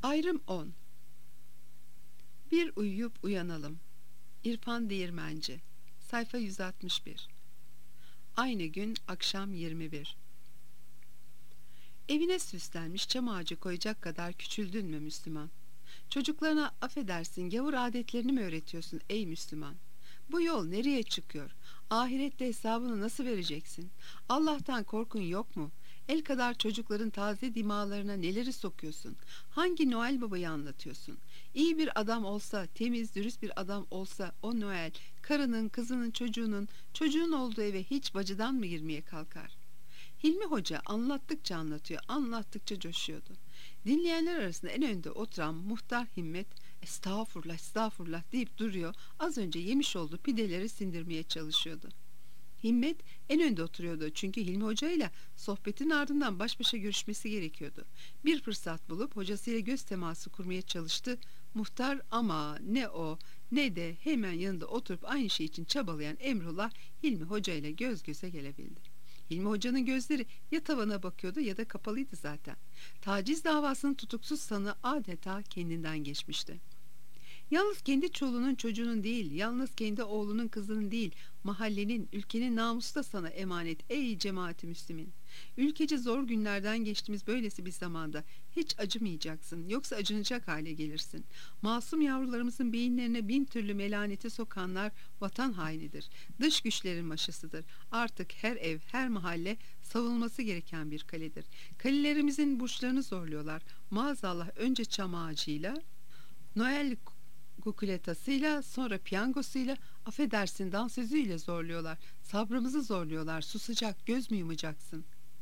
Ayrım 10. Bir uyuyup uyanalım. İrfan Değirmenci. Sayfa 161. Aynı gün akşam 21. Evine süslenmiş çam ağacı koyacak kadar küçüldün mü Müslüman? Çocuklarına affedersin gavur adetlerini mi öğretiyorsun ey Müslüman? Bu yol nereye çıkıyor? Ahirette hesabını nasıl vereceksin? Allah'tan korkun yok mu? El kadar çocukların taze dimalarına neleri sokuyorsun? Hangi Noel Baba'yı anlatıyorsun? İyi bir adam olsa, temiz, dürüst bir adam olsa o Noel, karının, kızının, çocuğun olduğu eve hiç bacıdan mı girmeye kalkar? Hilmi Hoca anlattıkça anlatıyor, anlattıkça coşuyordu. Dinleyenler arasında en önde oturan muhtar Himmet, estağfurullah, estağfurullah deyip duruyor, az önce yemiş olduğu pideleri sindirmeye çalışıyordu. Himmet en önde oturuyordu çünkü Hilmi Hoca ile sohbetin ardından baş başa görüşmesi gerekiyordu. Bir fırsat bulup hocasıyla göz teması kurmaya çalıştı. Muhtar ama ne o ne de hemen yanında oturup aynı şey için çabalayan Emrullah Hilmi Hoca ile göz göze gelebildi. Hilmi Hoca'nın gözleri ya tavana bakıyordu ya da kapalıydı zaten. Taciz davasının tutuksuz sanığı adeta kendinden geçmişti. Yalnız kendi çoluğunun çocuğunun değil, yalnız kendi oğlunun kızının değil, mahallenin, ülkenin namusu da sana emanet ey cemaati Müslümin. Ülkece zor günlerden geçtiğimiz böylesi bir zamanda hiç acımayacaksın, yoksa acınacak hale gelirsin. Masum yavrularımızın beyinlerine bin türlü melaneti sokanlar vatan hainidir. Dış güçlerin maşasıdır. Artık her ev, her mahalle savunulması gereken bir kaledir. Kalelerimizin burçlarını zorluyorlar. Maazallah önce çam ağacıyla, Noel kukuletasıyla, sonra piyangosuyla, affedersin dansözüyle zorluyorlar. Sabrımızı zorluyorlar. Susacak, göz mü yumacaksın?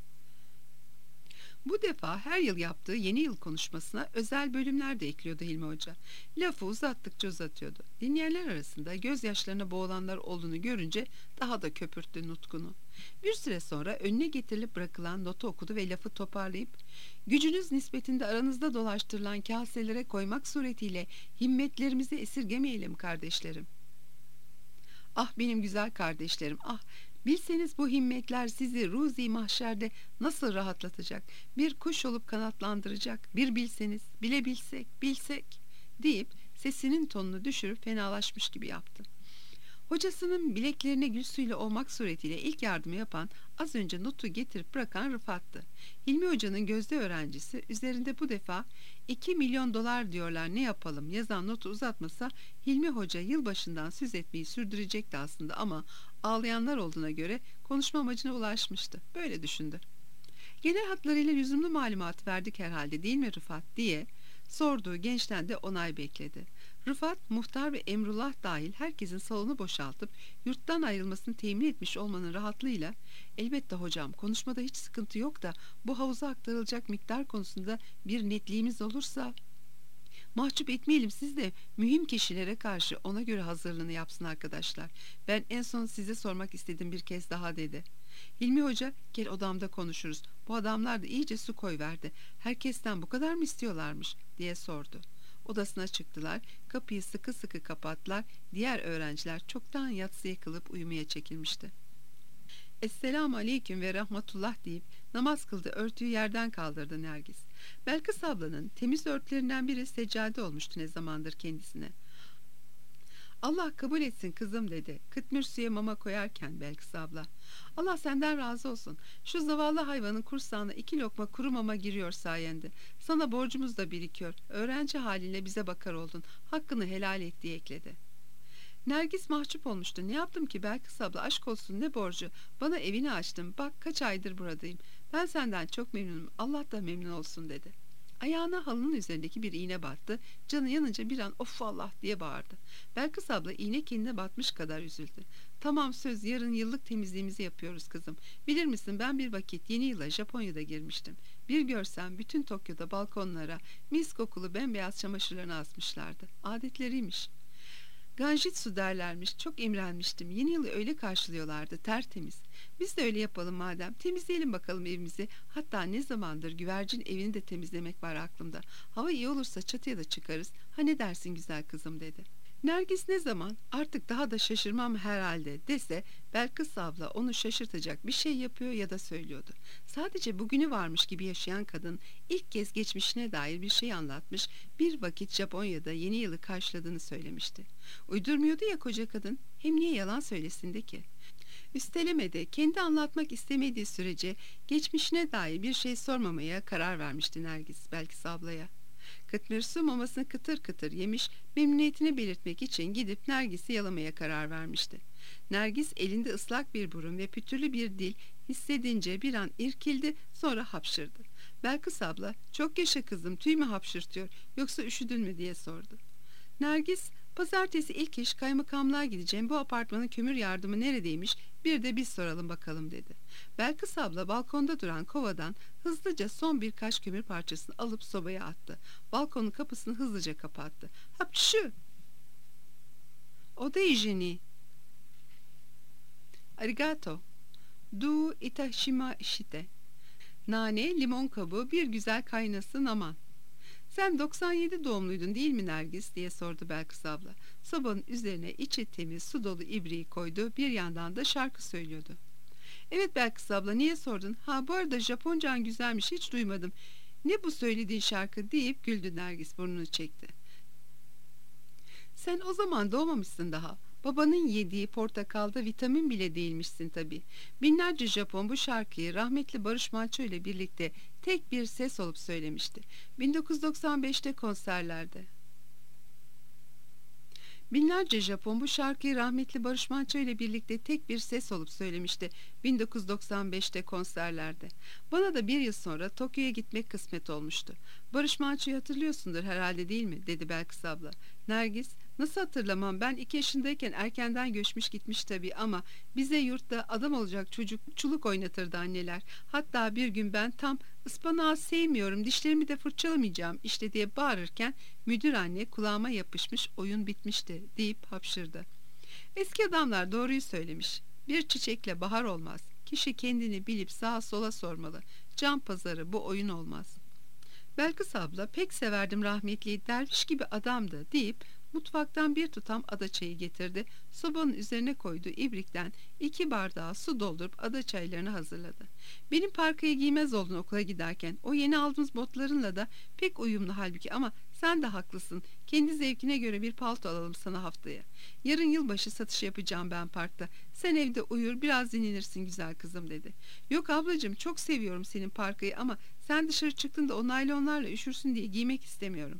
Bu defa her yıl yaptığı yeni yıl konuşmasına özel bölümler de ekliyordu Hilmi Hoca. Lafı uzattıkça uzatıyordu. Dinleyenler arasında gözyaşlarına boğulanlar olduğunu görünce daha da köpürttü nutkunu. Bir süre sonra önüne getirilip bırakılan notu okudu ve lafı toparlayıp gücünüz nispetinde aranızda dolaştırılan kaselere koymak suretiyle himmetlerimizi esirgemeyelim kardeşlerim. Ah benim güzel kardeşlerim, ah! Bilseniz bu himmetler sizi ruzi mahşerde nasıl rahatlatacak, bir kuş olup kanatlandıracak, bir bilseniz, bilsek deyip sesinin tonunu düşürüp fenalaşmış gibi yaptı. Hocasının bileklerine gül suyla olmak suretiyle ilk yardımı yapan, az önce notu getirip bırakan Rıfat'tı. Hilmi Hoca'nın gözde öğrencisi üzerinde bu defa 2 milyon dolar diyorlar ne yapalım yazan notu uzatmasa Hilmi Hoca yılbaşından söz etmeyi sürdürecekti aslında ama ağlayanlar olduğuna göre konuşma amacına ulaşmıştı. Böyle düşündü. Genel hatlarıyla lüzumlu malumatı verdik herhalde değil mi Rıfat diye sorduğu gençten de onay bekledi. Rıfat, muhtar ve Emrullah dahil herkesin salonu boşaltıp yurttan ayrılmasını temin etmiş olmanın rahatlığıyla elbette hocam konuşmada hiç sıkıntı yok da bu havuza aktarılacak miktar konusunda bir netliğimiz olursa mahcup etmeyelim siz de mühim kişilere karşı ona göre hazırlığını yapsın arkadaşlar. Ben en son size sormak istedim bir kez daha dedi. Hilmi Hoca gel odamda konuşuruz. Bu adamlar da iyice su koyverdi. Herkesten bu kadar mı istiyorlarmış diye sordu. Odasına çıktılar. Kapıyı sıkı sıkı kapattılar. Diğer öğrenciler çoktan yatsıya kılıp uyumaya çekilmişti. Esselamu aleyküm ve rahmetullah deyip namaz kıldı örtüyü yerden kaldırdı Nergis. Belkıs ablanın temiz örtülerinden biri seccade olmuştu ne zamandır kendisine. Allah kabul etsin kızım dedi. Kıtmürsüye mama koyarken Belkıs abla. Allah senden razı olsun. Şu zavallı hayvanın kursağına 2 lokma kuru mama giriyor sayende. Sana borcumuz da birikiyor. Öğrenci haline bize bakar oldun. Hakkını helal et diye ekledi. Nergis mahcup olmuştu. Ne yaptım ki Belkıs abla aşk olsun ne borcu. Bana evini açtın. Bak kaç aydır buradayım. Ben senden çok memnunum. Allah da memnun olsun dedi. Ayağına halının üzerindeki bir iğne battı. Canı yanınca bir an of Allah diye bağırdı. Belkıs abla iğne kendine batmış kadar üzüldü. Tamam söz yarın yıllık temizliğimizi yapıyoruz kızım. Bilir misin ben bir vakit yeni yıla Japonya'da girmiştim. Bir görsem bütün Tokyo'da balkonlara mis kokulu bembeyaz çamaşırlarını asmışlardı. Adetleriymiş. Ganjitsu derlermiş. Çok imrenmiştim. Yeni yılı öyle karşılıyorlardı. Tertemiz. Biz de öyle yapalım madem. Temizleyelim bakalım evimizi. Hatta ne zamandır güvercin evini de temizlemek var aklımda. Hava iyi olursa çatıya da çıkarız. Ha ne dersin güzel kızım dedi. Nergis ne zaman artık daha da şaşırmam herhalde dese Belkıs abla onu şaşırtacak bir şey yapıyor ya da söylüyordu. Sadece bugünü varmış gibi yaşayan kadın ilk kez geçmişine dair bir şey anlatmış, bir vakit Japonya'da yeni yılı karşıladığını söylemişti. Uydurmuyordu ya koca kadın, hem niye yalan söylesin de ki? Üstelemede kendi anlatmak istemediği sürece geçmişine dair bir şey sormamaya karar vermişti Nergis Belkıs ablaya. Kıtmir mamasını kıtır kıtır yemiş, memnuniyetini belirtmek için gidip Nergis'i yalamaya karar vermişti. Nergis elinde ıslak bir burun ve pütürlü bir dil hissedince bir an irkildi, sonra hapşırdı. Belkıs abla, "Çok yaşa kızım, tüy mü hapşırtıyor yoksa üşüdün mü?" diye sordu. Nergis, "Pazartesi ilk iş kaymakamlığa gideceğim, bu apartmanın kömür yardımı neredeymiş, bir de biz soralım bakalım," dedi. Belkıs abla balkonda duran kovadan hızlıca son birkaç kömür parçasını alıp sobaya attı. Balkonun kapısını hızlıca kapattı. "Hapşu! Oda hijyeni. Arigato. Du itashimashite. Nane, limon kabuğu, bir güzel kaynasın aman." "Sen 97 doğumluydun değil mi Nergis?" diye sordu Belkıs abla. Sobanın üzerine içi temiz su dolu ibriği koydu, bir yandan da şarkı söylüyordu. "Evet Belkıs abla, niye sordun? Ha, bu arada Japoncan güzelmiş, hiç duymadım. Ne bu söylediğin şarkı?" deyip güldü Nergis, burnunu çekti. "Sen o zaman doğmamışsın daha. Babanın yediği portakalda vitamin bile değilmişsin tabii. Binlerce Japon bu şarkıyı rahmetli Barış Manço ile birlikte tek bir ses olup söylemişti. 1995'te konserlerde. Binlerce Japon bu şarkıyı rahmetli Barış Manço ile birlikte tek bir ses olup söylemişti 1995'te konserlerde. Bana da bir yıl sonra Tokyo'ya gitmek kısmet olmuştu. Barış Manço'yu hatırlıyorsundur herhalde değil mi?" dedi Belkıs abla. Nergis, "Nasıl hatırlamam, ben 2 yaşındayken erkenden göçmüş gitmiş tabii ama bize yurtta adam olacak çocukçuluk oynatırdı anneler. Hatta bir gün ben tam ıspanağı sevmiyorum, dişlerimi de fırçalamayacağım işte diye bağırırken müdür anne kulağıma yapışmış, oyun bitmişti," deyip hapşırdı. "Eski adamlar doğruyu söylemiş. Bir çiçekle bahar olmaz. Kişi kendini bilip sağa sola sormalı. Can pazarı bu oyun olmaz." Belkıs abla, "Pek severdim rahmetliyi, derviş gibi adamdı," deyip mutfaktan bir tutam ada çayı getirdi. Sobanın üzerine koyduğu ibrikten 2 bardağı su doldurup ada çaylarını hazırladı. "Benim parkayı giymez oldun okula giderken. O yeni aldığımız botlarınla da pek uyumlu halbuki, ama sen de haklısın. Kendi zevkine göre bir palto alalım sana haftaya. Yarın yılbaşı satışı yapacağım ben parkta. Sen evde uyur, biraz dinlenirsin güzel kızım," dedi. "Yok ablacığım, çok seviyorum senin parkayı ama sen dışarı çıktığında o naylonlarla üşürsün diye giymek istemiyorum.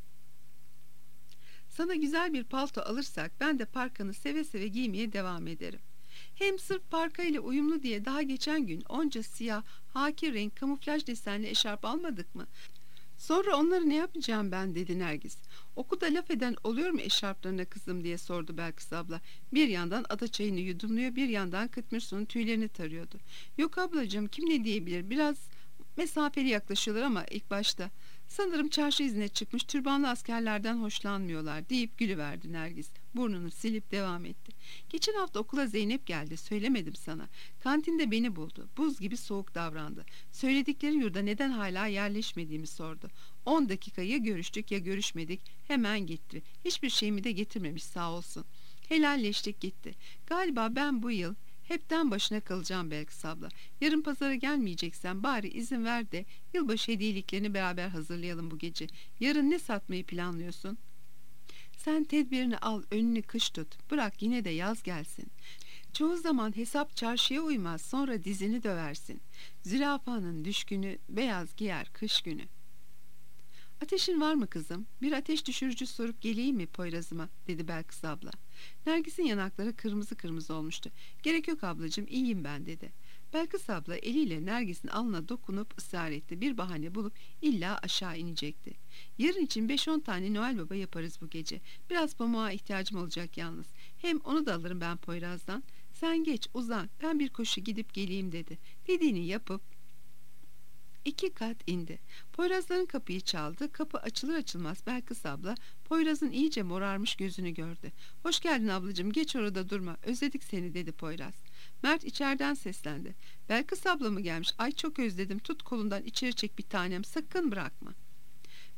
Sana güzel bir palto alırsak ben de parkanı seve seve giymeye devam ederim. Hem sırf parka ile uyumlu diye daha geçen gün onca siyah, haki renk kamuflaj desenli eşarp almadık mı? Sonra onları ne yapacağım ben?" dedi Nergis. "Okulda laf eden oluyor mu eşarplarına kızım?" diye sordu Belkıs abla. Bir yandan ada çayını yudumluyor, bir yandan Kıtmirsu'nun tüylerini tarıyordu. "Yok ablacığım, kim ne diyebilir, biraz mesafeli yaklaşıyorlar ama ilk başta. Sanırım çarşı izine çıkmış türbanlı askerlerden hoşlanmıyorlar," deyip gülüverdi Nergis. Burnunu silip devam etti. "Geçen hafta okula Zeynep geldi, söylemedim sana. Kantinde beni buldu. Buz gibi soğuk davrandı. Söyledikleri yurda neden hala yerleşmediğimi sordu. 10 dakika ya görüştük ya görüşmedik. Hemen gitti. Hiçbir şeyimi de getirmemiş sağ olsun. Helalleştik gitti. Galiba ben bu yıl hepten başına kalacağım Belkıs abla. Yarın pazara gelmeyeceksen bari izin ver de yılbaşı hediyeliklerini beraber hazırlayalım bu gece. Yarın ne satmayı planlıyorsun?" "Sen tedbirini al, önünü kış tut. Bırak yine de yaz gelsin. Çoğu zaman hesap çarşıya uymaz, sonra dizini döversin. Zürafanın düşkünü beyaz giyer kış günü." "Ateşin var mı kızım? Bir ateş düşürücü sorup geleyim mi Poyraz'ıma?" dedi Belkıs abla. Nergis'in yanakları kırmızı kırmızı olmuştu. "Gerek yok ablacığım, iyiyim ben," dedi. Belkıs abla eliyle Nergis'in alnına dokunup ısrar etti. Bir bahane bulup illa aşağı inecekti. "Yarın için 5-10 tane Noel Baba yaparız bu gece. Biraz pamuğa ihtiyacım olacak yalnız. Hem onu da alırım ben Poyraz'dan. Sen geç uzan, ben bir koşu gidip geleyim," dedi. Dediğini yapıp 2 kat indi. Poyrazların kapıyı çaldı. Kapı açılır açılmaz Belkıs abla Poyraz'ın iyice morarmış gözünü gördü. "Hoş geldin ablacığım, geç orada durma. Özledik seni," dedi Poyraz. Mert içeriden seslendi. "Belkıs abla mı gelmiş? Ay çok özledim. Tut kolundan içeri çek bir tanem. Sakın bırakma."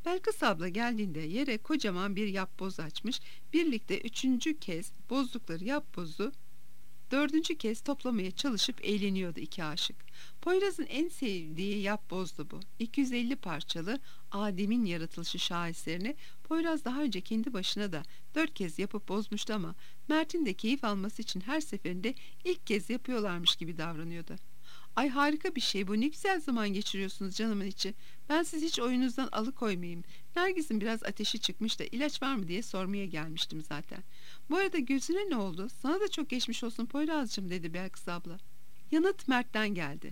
Belkıs abla geldiğinde yere kocaman bir yapboz açmış, birlikte üçüncü kez bozdukları yapbozu dördüncü kez toplamaya çalışıp eğleniyordu iki aşık. Poyraz'ın en sevdiği yapbozdu bu. 250 parçalı Adem'in yaratılışı şaheserini Poyraz daha önce kendi başına da 4 kez yapıp bozmuştu ama Mert'in de keyif alması için her seferinde ilk kez yapıyorlarmış gibi davranıyordu. Ay harika bir şey bu. Ne güzel zaman geçiriyorsunuz canımın içi. Ben siz hiç oyununuzdan alıkoymayayım. Nergis'in biraz ateşi çıkmış da ilaç var mı diye sormaya gelmiştim zaten. Bu arada gözüne ne oldu? Sana da çok geçmiş olsun Poyraz'cığım dedi Belkıs abla. Yanıt Mert'ten geldi.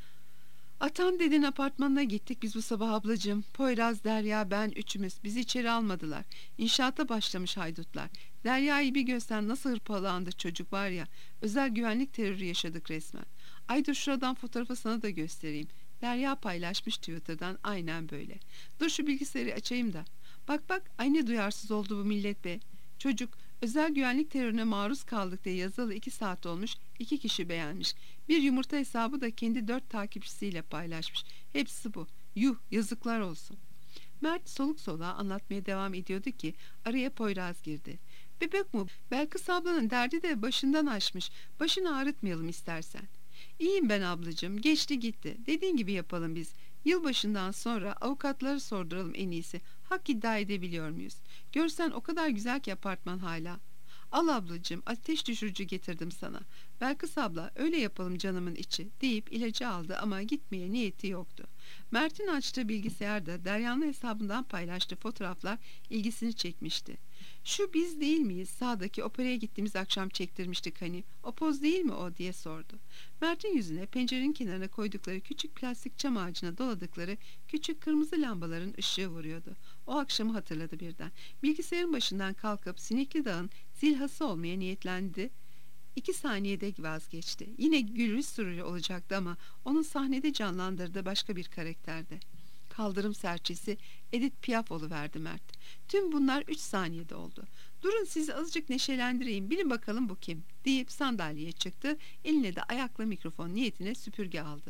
Atan dedin apartmanına gittik biz bu sabah ablacığım. Poyraz, Derya, ben üçümüz. Bizi içeri almadılar. İnşaata başlamış haydutlar. Derya'yı bir görsen nasıl hırpalandı çocuk var ya. Özel güvenlik terörü yaşadık resmen. Ay dur şuradan fotoğrafı sana da göstereyim. Derya paylaşmış Twitter'dan aynen böyle. Dur şu bilgisayarı açayım da. Bak bak ay ne duyarsız oldu bu millet be. Çocuk özel güvenlik terörüne maruz kaldık diye yazılı 2 saat olmuş 2 kişi beğenmiş. Bir yumurta hesabı da kendi 4 takipçisiyle paylaşmış. Hepsi bu. Yuh yazıklar olsun. Mert soluk soluğa anlatmaya devam ediyordu ki araya Poyraz girdi. Bebek mu? Belkıs ablanın derdi de başından aşmış. Başını ağrıtmayalım istersen. İyiyim ben ablacığım. Geçti gitti. Dediğin gibi yapalım biz. Yılbaşından sonra avukatları sorduralım en iyisi. Hak iddia edebiliyor muyuz? Görsen o kadar güzel ki apartman hala. Al ablacığım ateş düşürücü getirdim sana. Belkıs abla öyle yapalım canımın içi deyip ilacı aldı ama gitmeye niyeti yoktu. Mert'in açtığı bilgisayarda Derya'nın hesabından paylaştığı fotoğraflar ilgisini çekmişti. Şu biz değil miyiz? Sağdaki operaya gittiğimiz akşam çektirmiştik hani. O poz değil mi o diye sordu. Mert'in yüzüne pencerenin kenarına koydukları küçük plastik çam ağacına doladıkları küçük kırmızı lambaların ışığı vuruyordu. O akşamı hatırladı birden. Bilgisayarın başından kalkıp Sinekli Dağ'ın zilhası olmaya niyetlendi. 2 saniyede vazgeçti. Yine Gülriz Sururi olacaktı ama onun sahnede canlandırdığı başka bir karakterdi. Kaldırım serçesi Edith Piaf oluverdi Mert. Tüm bunlar 3 saniyede oldu. Durun sizi azıcık neşelendireyim bilin bakalım bu kim deyip sandalyeye çıktı. Eline de ayakla mikrofon niyetine süpürge aldı.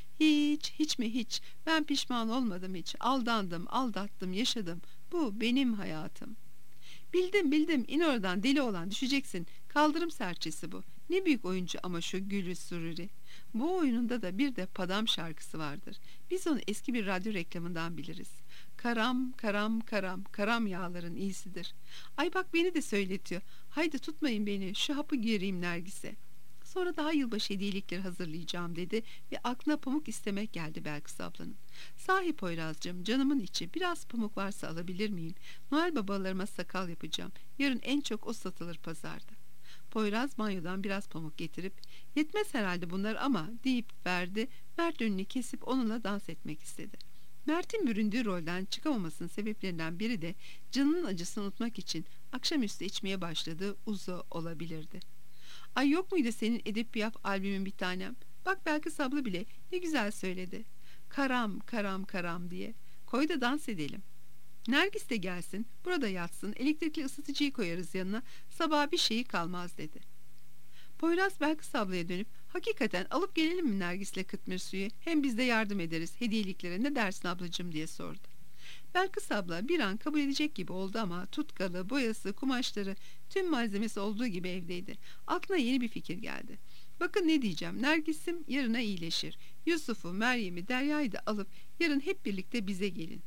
Hiç mi hiç ben pişman olmadım hiç. Aldandım, aldattım, yaşadım. Bu benim hayatım. Bildim in oradan deli olan düşeceksin. Kaldırım serçesi bu. Ne büyük oyuncu ama şu Gülü Sururi. Bu oyununda da bir de Padam şarkısı vardır. Biz onu eski bir radyo reklamından biliriz. Karam karam karam karam yağların iyisidir. Ay bak beni de söyletiyor. Haydi tutmayın beni şu hapı gireyim Nergis'e. Sonra daha yılbaşı hediyelikleri hazırlayacağım dedi ve aklına pamuk istemek geldi Belkıs ablanın. Sahi Poyraz'cığım canımın içi biraz pamuk varsa alabilir miyim? Noel babalarıma sakal yapacağım. Yarın en çok o satılır pazarda. Poyraz banyodan biraz pamuk getirip yetmez herhalde bunlar ama deyip verdi. Mert önünü kesip onunla dans etmek istedi. Mert'in büründüğü rolden çıkamamasının sebeplerinden biri de canının acısını unutmak için akşamüstü içmeye başladığı uzo olabilirdi. Ay yok muydu senin Edip Piaf albümün bir tanem? Bak Belkıs abla bile ne güzel söyledi. Karam karam karam diye. Koy da dans edelim. Nergis de gelsin, burada yatsın, elektrikli ısıtıcıyı koyarız yanına, sabaha bir şeyi kalmaz dedi. Poyraz Belkıs ablaya dönüp, hakikaten alıp gelelim mi Nergis'le kıtmir suyu, hem biz de yardım ederiz, hediyeliklere ne dersin ablacığım diye sordu. Belkıs abla bir an kabul edecek gibi oldu ama tutkalı, boyası, kumaşları, tüm malzemesi olduğu gibi evdeydi. Aklına yeni bir fikir geldi. Bakın ne diyeceğim, Nergis'im yarına iyileşir. Yusuf'u, Meryem'i, Derya'yı da alıp yarın hep birlikte bize gelin.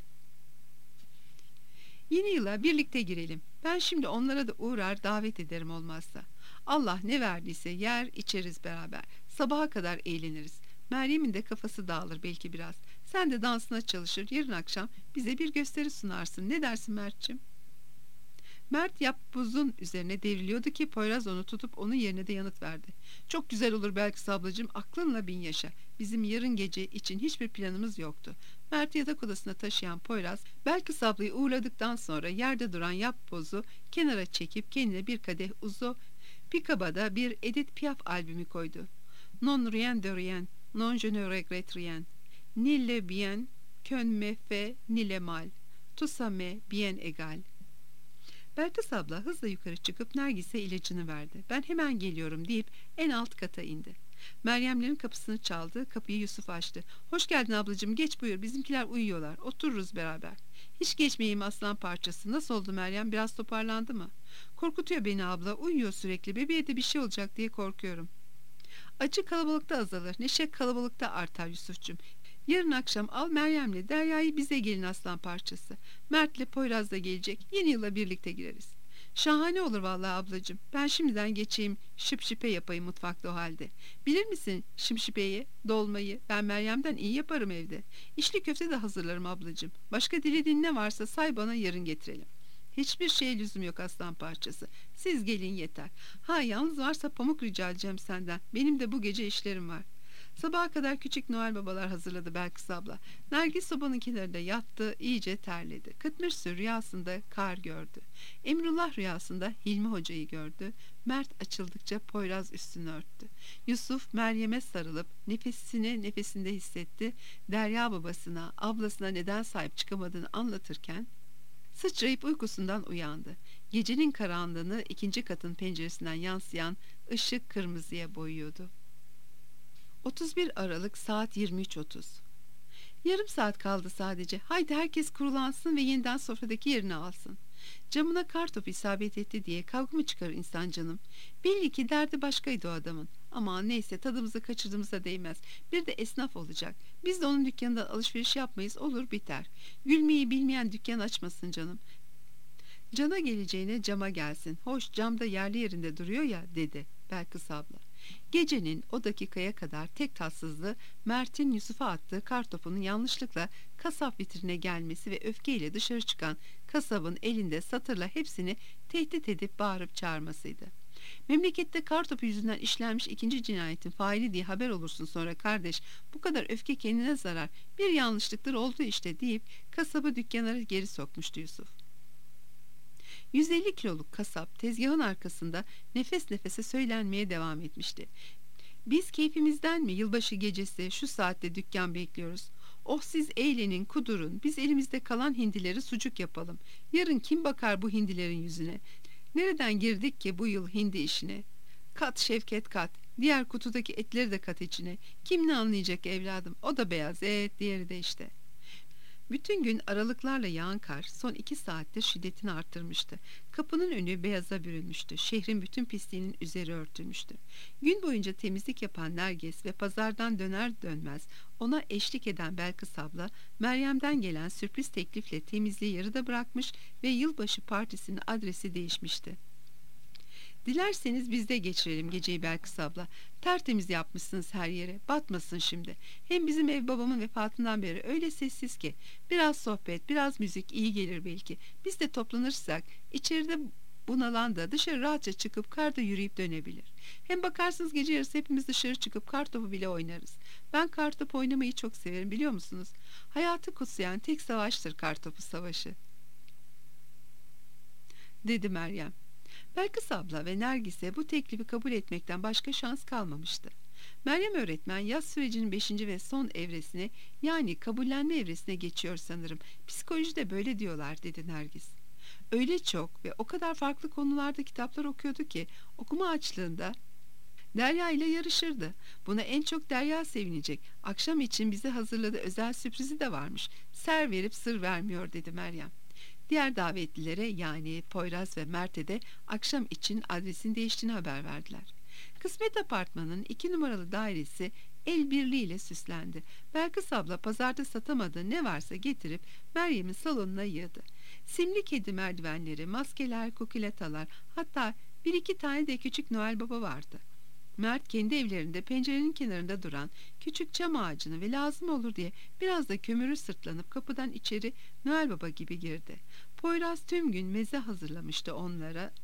Yeni yıla birlikte girelim. Ben şimdi onlara da uğrar davet ederim olmazsa. Allah ne verdiyse yer içeriz beraber. Sabaha kadar eğleniriz. Meryem'in de kafası dağılır belki biraz. Sen de dansına çalışır yarın akşam bize bir gösteri sunarsın. Ne dersin Mert'ciğim? Mert yapbozun üzerine devriliyordu ki Poyraz onu tutup onun yerine de yanıt verdi. Çok güzel olur Belkıs ablacığım aklınla bin yaşa. Bizim yarın gece için hiçbir planımız yoktu. Mert yatak odasına taşıyan Poyraz Belkıs ablayı uğurladıktan sonra yerde duran yapbozu kenara çekip kendine bir kadeh uzo pikabada bir Edith Piaf albümü koydu. Non rien de rien, non je ne regrette rien. Ni le bien, qu'un me fait, ni le mal. Tout ça m'est bien égal. Belkıs abla hızla yukarı çıkıp Nergis'e ilacını verdi. Ben hemen geliyorum deyip en alt kata indi. Meryemlerin kapısını çaldı. Kapıyı Yusuf açtı. Hoş geldin ablacığım, geç buyur, bizimkiler uyuyorlar, otururuz beraber. Hiç geçmeyeyim aslan parçası. Nasıl oldu Meryem, biraz toparlandı mı? Korkutuyor beni abla, uyuyor sürekli, bebeğe de bir şey olacak diye korkuyorum. Acı kalabalıkta azalır, neşe kalabalıkta artar Yusuf'cum. Yarın akşam al Meryem'le Derya'yı, bize gelin aslan parçası. Mert'le Poyraz da gelecek. Yeni yıla birlikte gireriz. Şahane olur vallahi ablacığım. Ben şimdiden geçeyim, şıpşipe yapayım mutfakta o halde. Bilir misin şımşipeyi, dolmayı? Ben Meryem'den iyi yaparım evde. İçli köfte de hazırlarım ablacığım. Başka dilediğin ne varsa say bana, yarın getirelim. Hiçbir şeye lüzum yok aslan parçası. Siz gelin yeter. Ha, yalnız varsa pamuk rica edeceğim senden. Benim de bu gece işlerim var. Sabaha kadar küçük Noel babalar hazırladı Belkıs abla. Nergis sobanın kenarında yattı, iyice terledi. Kıtmırsü rüyasında kar gördü. Emrullah rüyasında Hilmi hocayı gördü. Mert açıldıkça Poyraz üstünü örttü. Yusuf Meryem'e sarılıp nefesini nefesinde hissetti. Derya babasına, ablasına neden sahip çıkamadığını anlatırken sıçrayıp uykusundan uyandı. Gecenin karanlığını ikinci katın penceresinden yansıyan ışık kırmızıya boyuyordu. 31 Aralık saat 23:30. Yarım saat kaldı sadece. Haydi herkes kurulansın ve yeniden sofradaki yerini alsın. Camına kartopu isabet etti diye kavga mı çıkar insan canım? Belli ki derdi başkaydı o adamın. Aman neyse, tadımızı kaçırdığımıza değmez. Bir de esnaf olacak. Biz de onun dükkanından alışveriş yapmayız, olur biter. Gülmeyi bilmeyen dükkan açmasın canım. Cana geleceğine cama gelsin. Hoş, camda yerli yerinde duruyor ya, dedi Belkıs abla. Gecenin o dakikaya kadar tek tatsızlığı Mert'in Yusuf'a attığı kartopunun yanlışlıkla kasap vitrine gelmesi ve öfkeyle dışarı çıkan kasabın elinde satırla hepsini tehdit edip bağırıp çağırmasıydı. Memlekette kartopu yüzünden işlenmiş ikinci cinayetin faili diye haber olursun sonra kardeş, bu kadar öfke kendine zarar, bir yanlışlıktır oldu işte deyip kasabı dükkanlara geri sokmuştu Yusuf. 150 kiloluk kasap tezgahın arkasında nefes nefese söylenmeye devam etmişti. Biz keyfimizden mi yılbaşı gecesi şu saatte dükkan bekliyoruz? Oh, siz eğlenin, kudurun, biz elimizde kalan hindileri sucuk yapalım. Yarın kim bakar bu hindilerin yüzüne? Nereden girdik ki bu yıl hindi işine? Kat Şevket kat, diğer kutudaki etleri de kat içine. Kim ne anlayacak evladım, o da beyaz et, diğeri de işte. Bütün gün aralıklarla yağan kar son 2 saattir şiddetini arttırmıştı. Kapının önü beyaza bürünmüştü. Şehrin bütün pisliğinin üzeri örtülmüştü. Gün boyunca temizlik yapan Nergis ve pazardan döner dönmez ona eşlik eden Belkıs abla, Meryem'den gelen sürpriz teklifle temizliği yarıda bırakmış ve yılbaşı partisinin adresi değişmişti. Dilerseniz biz de geçirelim geceyi Belkıs abla. Tertemiz yapmışsınız her yere. Batmasın şimdi. Hem bizim ev babamın vefatından beri öyle sessiz ki. Biraz sohbet, biraz müzik iyi gelir belki. Biz de toplanırsak içeride bunalan da dışarı rahatça çıkıp karda yürüyüp dönebilir. Hem bakarsınız gece yarısı hepimiz dışarı çıkıp kartopu bile oynarız. Ben kartopu oynamayı çok severim, biliyor musunuz? Hayatı kutsayan tek savaştır kartopu savaşı, dedi Meryem. Belkıs abla ve Nergis'e bu teklifi kabul etmekten başka şans kalmamıştı. Meryem öğretmen yaz sürecinin 5. ve son evresine, yani kabullenme evresine geçiyor sanırım. Psikolojide böyle diyorlar, dedi Nergis. Öyle çok ve o kadar farklı konularda kitaplar okuyordu ki okuma açlığında Derya ile yarışırdı. Buna en çok Derya sevinecek. Akşam için bize hazırladığı özel sürprizi de varmış. Ser verip sır vermiyor, dedi Meryem. Diğer davetlilere, yani Poyraz ve Mert'e de akşam için adresin değiştiğini haber verdiler. Kısmet Apartmanı'nın 2 numaralı dairesi el birliğiyle süslendi. Belkıs abla pazarda satamadığı ne varsa getirip Meryem'in salonuna yığdı. Simli kedi merdivenleri, maskeler, kukiletalar, hatta 1-2 tane de küçük Noel Baba vardı. Mert kendi evlerinde pencerenin kenarında duran küçük çam ağacını ve lazım olur diye biraz da kömürü sırtlanıp kapıdan içeri Noel Baba gibi girdi. Poyraz tüm gün meze hazırlamıştı onlara.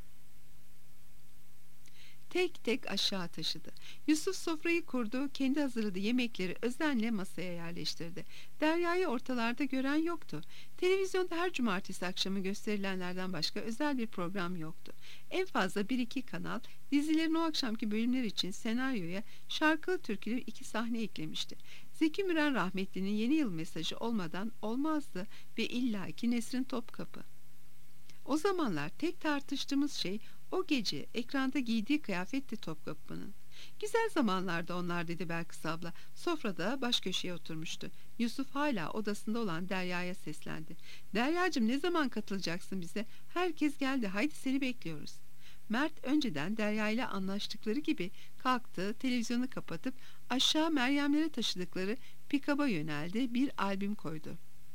Tek tek aşağı taşıdı. Yusuf sofrayı kurdu, kendi hazırladığı yemekleri özenle masaya yerleştirdi. Derya'yı ortalarda gören yoktu. Televizyonda her cumartesi akşamı gösterilenlerden başka özel bir program yoktu. En fazla 1-2 kanal dizilerin o akşamki bölümler için senaryoya şarkılı türkülü 2 sahne eklemişti. Zeki Müren rahmetlinin yeni yıl mesajı olmadan olmazdı ve illaki Nesrin Topkapı. O zamanlar tek tartıştığımız şey o gece ekranda giydiği kıyafetti Topkapı'nın. Güzel zamanlarda onlar, dedi Belkıs abla. Sofrada baş köşeye oturmuştu. Yusuf hala odasında olan Derya'ya seslendi. Deryacığım, ne zaman katılacaksın bize? Herkes geldi, haydi seni bekliyoruz. Mert önceden Derya ile anlaştıkları gibi kalktı, televizyonu kapatıp aşağı Meryemlere taşıdıkları pikaba yöneldi, bir albüm koydu.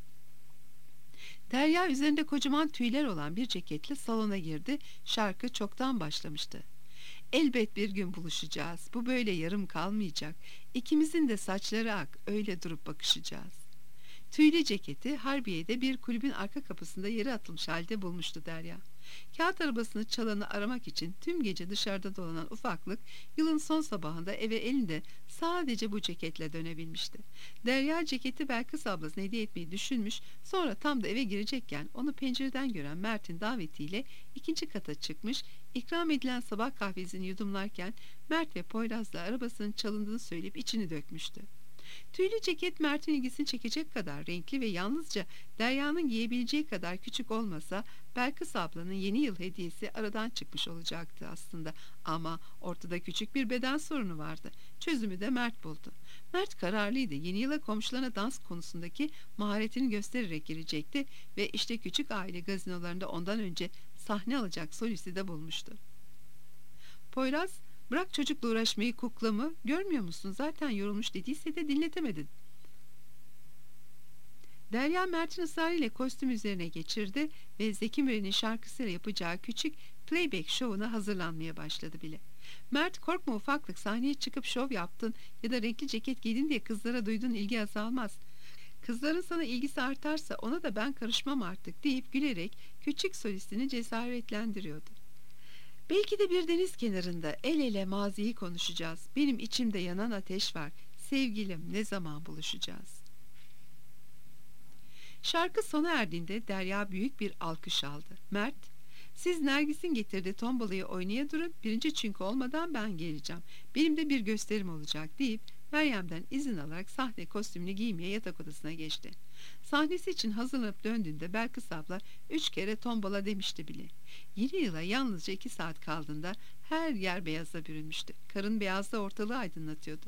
Derya üzerinde kocaman tüyler olan bir ceketle salona girdi. Şarkı çoktan başlamıştı. Elbet bir gün buluşacağız. Bu böyle yarım kalmayacak. İkimizin de saçları ak. Öyle durup bakışacağız. Tüylü ceketi Harbiye'de bir kulübün arka kapısında yere atılmış halde bulmuştu Derya. Kağıt arabasını çalanı aramak için tüm gece dışarıda dolanan ufaklık yılın son sabahında eve elinde sadece bu ceketle dönebilmişti. Derya ceketi Belkıs ablasına hediye etmeyi düşünmüş, sonra tam da eve girecekken onu pencereden gören Mert'in davetiyle ikinci kata çıkmış, ikram edilen sabah kahvesini yudumlarken Mert ve Poyraz'la arabasının çalındığını söyleyip içini dökmüştü. Tüylü ceket Mert'in ilgisini çekecek kadar renkli ve yalnızca Derya'nın giyebileceği kadar küçük olmasa Belkıs ablanın yeni yıl hediyesi aradan çıkmış olacaktı aslında. Ama ortada küçük bir beden sorunu vardı. Çözümü de Mert buldu. Mert kararlıydı. Yeni yıla komşularına dans konusundaki maharetini göstererek girecekti ve işte küçük aile gazinolarında ondan önce sahne alacak solisti de bulmuştu. Poyraz, bırak çocukla uğraşmayı, kuklamı görmüyor musun? Zaten yorulmuş dediyse de dinletemedin. Derya Mert'in ısrarıyla kostüm üzerine geçirdi ve Zeki Müren'in şarkısıyla yapacağı küçük playback şovuna hazırlanmaya başladı bile. Mert, korkma ufaklık, sahneye çıkıp şov yaptın ya da renkli ceket giydin diye kızlara duyduğun ilgi azalmaz. Kızların sana ilgisi artarsa ona da ben karışmam artık deyip gülerek küçük solistini cesaretlendiriyordu. Belki de bir deniz kenarında el ele maziyi konuşacağız. Benim içimde yanan ateş var. Sevgilim, ne zaman buluşacağız? Şarkı sona erdiğinde Derya büyük bir alkış aldı. Mert, siz Nergis'in getirdiği tombalayı oynaya durun. Birinci çünkü olmadan ben geleceğim. Benim de bir gösterim olacak deyip Meryem'den izin alarak sahne kostümünü giymeye yatak odasına geçti. Sahnesi için hazırlanıp döndüğünde Belkıs abla 3 kere tombala demişti bile. Yeni yıla yalnızca 2 saat kaldığında her yer beyaza bürünmüştü. Karın beyazı da ortalığı aydınlatıyordu.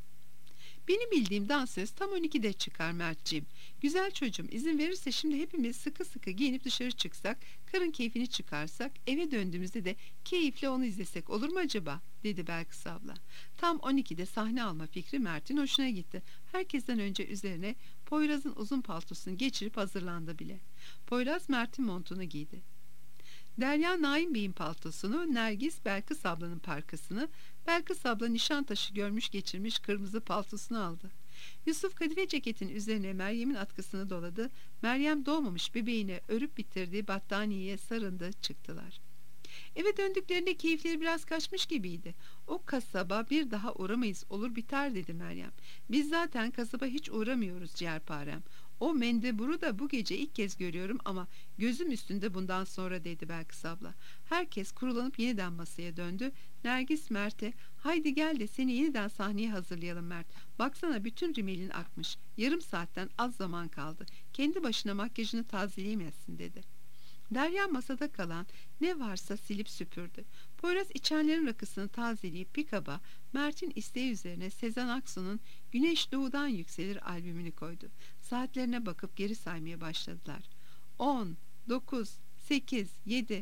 Benim bildiğim dansöz tam 12'de çıkar Mertciğim. Güzel çocuğum, izin verirse şimdi hepimiz sıkı sıkı giyinip dışarı çıksak, karın keyfini çıkarsak, eve döndüğümüzde de keyifle onu izlesek olur mu acaba? Dedi Belkıs abla. Tam 12'de sahne alma fikri Mert'in hoşuna gitti. Herkesten önce üzerine Poyraz'ın uzun paltosunu geçirip hazırlandı bile. Poyraz Mert'in montunu giydi. Derya Naim Bey'in paltosunu, Nergis Belkıs ablanın parkasını, Belkıs abla Nişantaşı görmüş geçirmiş kırmızı paltosunu aldı. Yusuf kadife ceketin üzerine Meryem'in atkısını doladı. Meryem doğmamış bebeğine örüp bitirdiği battaniyeye sarındı, çıktılar. Eve döndüklerinde keyifleri biraz kaçmış gibiydi. O kasaba bir daha uğramayız, olur biter, dedi Meryem. Biz zaten kasaba hiç uğramıyoruz ciğerparem. O mendeburu da bu gece ilk kez görüyorum ama gözüm üstünde bundan sonra, dedi Belkıs abla. Herkes kurulanıp yeniden masaya döndü. Nergis Mert'e, haydi gel de seni yeniden sahneye hazırlayalım Mert. Baksana bütün rimelin akmış. Yarım saatten az zaman kaldı. Kendi başına makyajını tazeleyemezsin, dedi. Derya masada kalan ne varsa silip süpürdü. Poyraz içenlerin rakısını tazeleyip pikaba Mert'in isteği üzerine Sezen Aksu'nun Güneş Doğudan Yükselir albümünü koydu. Saatlerine bakıp geri saymaya başladılar. 10, 9, 8, 7...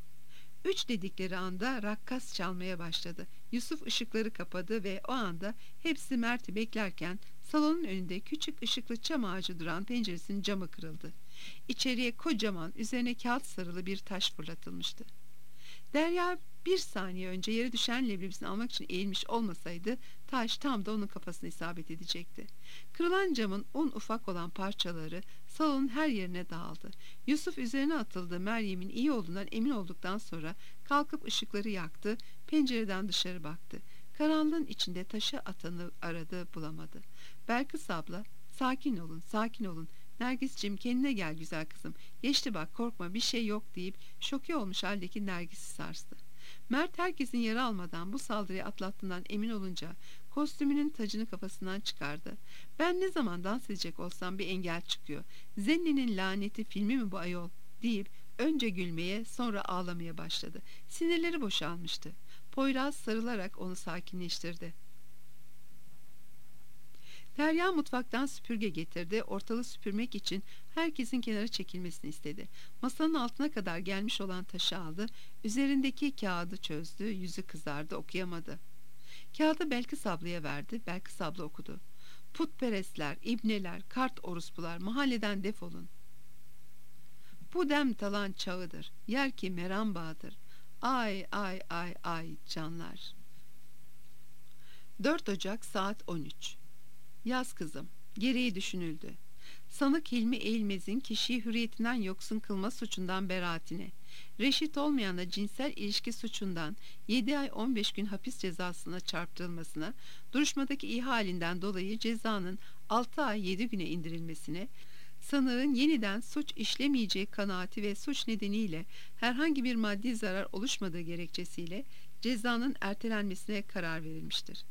3 dedikleri anda rakkas çalmaya başladı. Yusuf ışıkları kapadı ve o anda hepsi Mert'i beklerken salonun önünde küçük ışıklı çam ağacı duran penceresinin camı kırıldı. İçeriye kocaman üzerine kağıt sarılı bir taş fırlatılmıştı. Derya bir saniye önce yere düşen leblebisini almak için eğilmiş olmasaydı taş tam da onun kafasına isabet edecekti. Kırılan camın ufak olan parçaları salonun her yerine dağıldı. Yusuf üzerine atıldı. Meryem'in iyi olduğundan emin olduktan sonra kalkıp ışıkları yaktı, pencereden dışarı baktı. Karanlığın içinde taşı atanı aradı, bulamadı. Belkıs abla, sakin olun, sakin olun. Nergis'cim, kendine gel güzel kızım. Geçti bak, korkma, bir şey yok deyip şoke olmuş haldeki Nergis'i sarstı. Mert herkesin yara almadan bu saldırıyı atlattığından emin olunca kostümünün tacını kafasından çıkardı. Ben ne zaman dans edecek olsam bir engel çıkıyor. Zenni'nin laneti filmi mi bu ayol deyip önce gülmeye sonra ağlamaya başladı. Sinirleri boşalmıştı. Poyraz sarılarak onu sakinleştirdi. Derya mutfaktan süpürge getirdi. Ortalığı süpürmek için herkesin kenara çekilmesini istedi. Masanın altına kadar gelmiş olan taşı aldı. Üzerindeki kağıdı çözdü. Yüzü kızardı, okuyamadı. Kağıdı Belkıs ablaya verdi. Belkıs abla okudu. Putperestler, ibneler, kart orospular, mahalleden defolun. Bu dem talan çağıdır. Yer ki meram bağıdır. Ay ay ay ay canlar. 4 Ocak saat 13. Yaz kızım. Gereği düşünüldü. Sanık Hilmi Eğilmez'in kişiyi hürriyetinden yoksun kılma suçundan beraatine, reşit olmayanla cinsel ilişki suçundan 7 ay 15 gün hapis cezasına çarptırılmasına, duruşmadaki ihalinden dolayı cezanın 6 ay 7 güne indirilmesine, sanığın yeniden suç işlemeyeceği kanaati ve suç nedeniyle herhangi bir maddi zarar oluşmadığı gerekçesiyle cezanın ertelenmesine karar verilmiştir.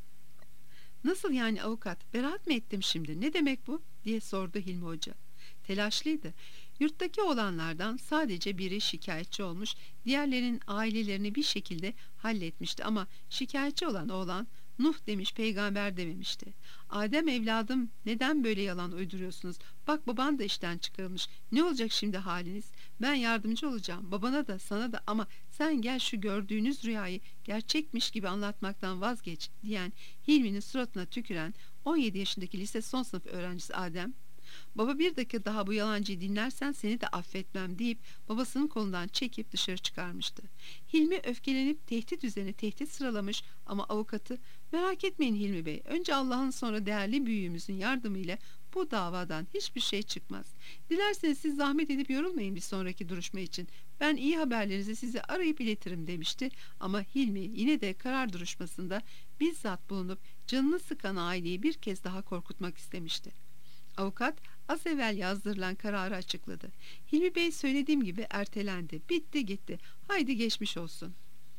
Nasıl yani avukat? Beraat mı ettim şimdi? Ne demek bu? Diye sordu Hilmi Hoca. Telaşlıydı. Yurttaki olanlardan sadece biri şikayetçi olmuş, diğerlerinin ailelerini bir şekilde halletmişti ama şikayetçi olan oğlan Nuh demiş, peygamber dememişti. Adem evladım, neden böyle yalan uyduruyorsunuz? Bak baban da işten çıkarılmış. Ne olacak şimdi haliniz? Ben yardımcı olacağım. Babana da sana da ama sen gel şu gördüğünüz rüyayı gerçekmiş gibi anlatmaktan vazgeç diyen Hilmi'nin suratına tüküren 17 yaşındaki lise son sınıf öğrencisi Adem, baba bir dakika daha bu yalancıyı dinlersen seni de affetmem deyip babasının kolundan çekip dışarı çıkarmıştı. Hilmi öfkelenip tehdit üzerine tehdit sıralamış ama avukatı merak etmeyin Hilmi Bey, önce Allah'ın sonra değerli büyüğümüzün yardımıyla bu davadan hiçbir şey çıkmaz. Dilerseniz siz zahmet edip yorulmayın bir sonraki duruşma için. Ben iyi haberlerinizi size arayıp iletirim demişti ama Hilmi yine de karar duruşmasında bizzat bulunup canını sıkan aileyi bir kez daha korkutmak istemişti. Avukat az evvel yazdırılan kararı açıkladı. Hilmi Bey söylediğim gibi ertelendi. Bitti gitti. Haydi geçmiş olsun.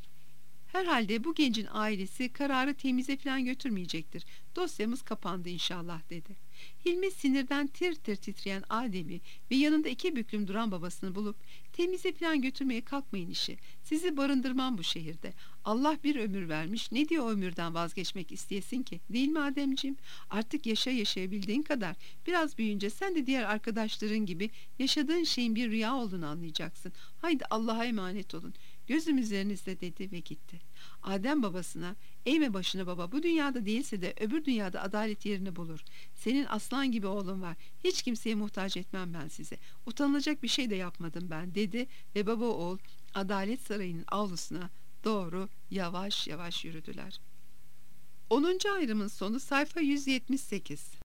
Herhalde bu gencin ailesi kararı temize falan götürmeyecektir. Dosyamız kapandı inşallah dedi. Hilmi sinirden tir tir titreyen Adem'i ve yanında 2 büklüm duran babasını bulup temize falan götürmeye kalkmayın işi. Sizi barındırmam bu şehirde. Allah bir ömür vermiş. Ne diye o ömürden vazgeçmek isteyesin ki? Değil mi Ademciğim? Artık yaşayabildiğin kadar. Biraz büyüyünce sen de diğer arkadaşların gibi yaşadığın şeyin bir rüya olduğunu anlayacaksın. Haydi Allah'a emanet olun. Gözüm üzerinizde dedi ve gitti. Adem babasına, eğme başını baba, bu dünyada değilse de öbür dünyada adalet yerini bulur. Senin aslan gibi oğlun var. Hiç kimseye muhtaç etmem ben size. Utanılacak bir şey de yapmadım ben dedi ve baba oğul Adalet Sarayı'nın avlusuna doğru yavaş yavaş yürüdüler. 10. ayrımın sonu sayfa 178.